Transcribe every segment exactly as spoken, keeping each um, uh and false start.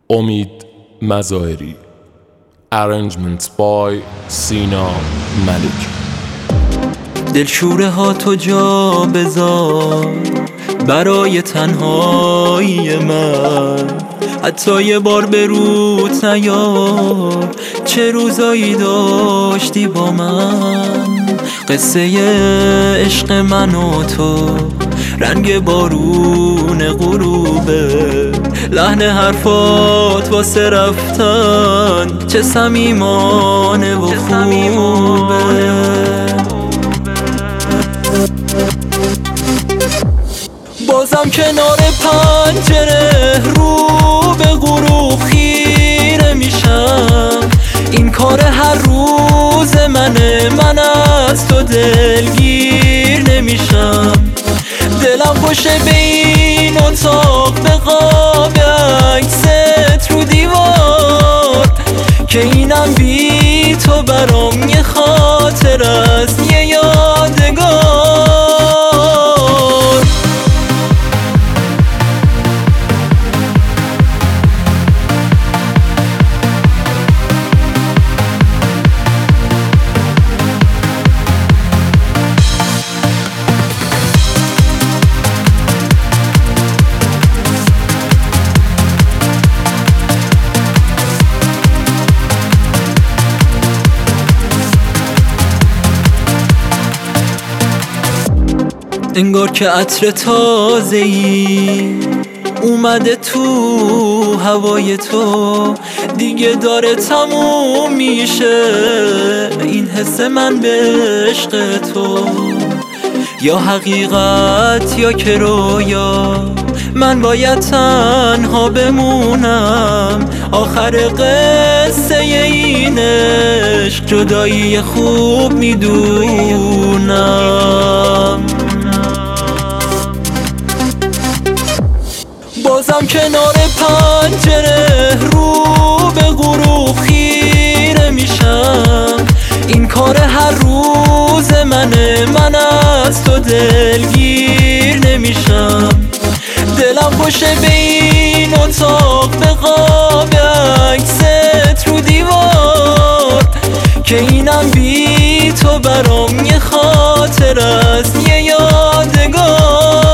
امید مظاهری. Arrangements by سینا ملک. دلشوره ها تو جا بذار برای تنهایی من، حتی یه بار به روت نیار چه روزایی داشتی با من. قصه عشق من و تو رنگ بارون غروبه، لحن حرفات واسه رفتن چه صمیمانه و خوبه. بازم کنار پنجره رو به غروب خیره میشم، این کار هر روز منه، من از تو دلگیر نمیشم. دلم خوشه به این اتاق، به قاب عکست رو دیوار، که اینم بی تو برام یه خاطر است، یه یادگار. انگار که عطر تازه‌ای اومده تو هوای تو، دیگه داره تموم میشه این حس من به عشق تو. یا حقیقت یا که رویا، من باید تنها بمونم. آخر قصه این عشق جدایی خوب میدونم. بازم کنار پنجره رو به غروب خیره میشم، این کار هر روز منه، من از تو دلگیر نمیشم. دلم خوشه به این اتاق، به قاب عکست رو دیوار، که اینم بی تو برام یه خاطر است، یه یادگار.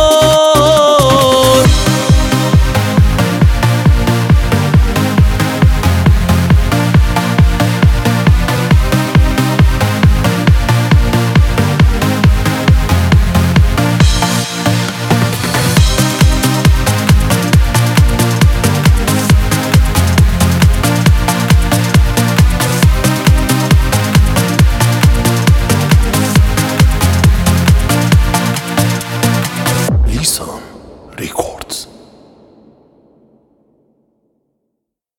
Records.